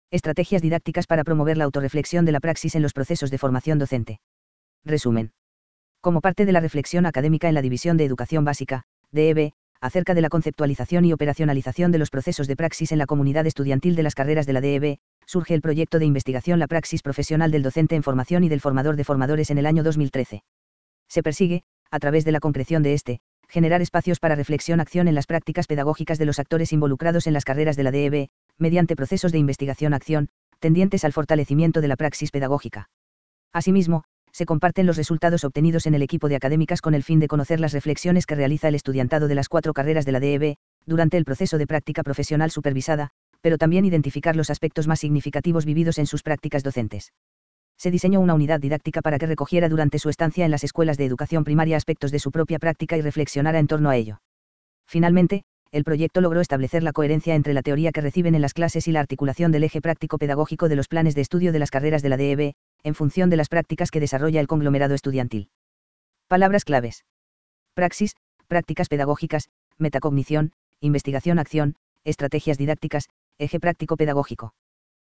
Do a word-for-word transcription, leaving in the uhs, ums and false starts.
Estrategias didácticas para promover la autorreflexión de la praxis en los procesos de formación docente. Resumen. Como parte de la reflexión académica en la División de Educación Básica, D E B, acerca de la conceptualización y operacionalización de los procesos de praxis en la comunidad estudiantil de las carreras de la D E B, surge el proyecto de investigación La praxis profesional del docente en formación y del formador de formadores en el año dos mil trece. Se persigue, a través de la concreción de este, generar espacios para reflexión-acción en las prácticas pedagógicas de los actores involucrados en las carreras de la D E B, mediante procesos de investigación-acción, tendientes al fortalecimiento de la praxis pedagógica. Asimismo, se comparten los resultados obtenidos en el equipo de académicas con el fin de conocer las reflexiones que realiza el estudiantado de las cuatro carreras de la D E B, durante el proceso de práctica profesional supervisada, pero también identificar los aspectos más significativos vividos en sus prácticas docentes. Se diseñó una unidad didáctica para que recogiera durante su estancia en las escuelas de educación primaria aspectos de su propia práctica y reflexionara en torno a ello. Finalmente, el proyecto logró establecer la coherencia entre la teoría que reciben en las clases y la articulación del eje práctico-pedagógico de los planes de estudio de las carreras de la D E B, en función de las prácticas que desarrolla el conglomerado estudiantil. Palabras claves. Praxis, prácticas pedagógicas, metacognición, investigación-acción, estrategias didácticas, eje práctico-pedagógico.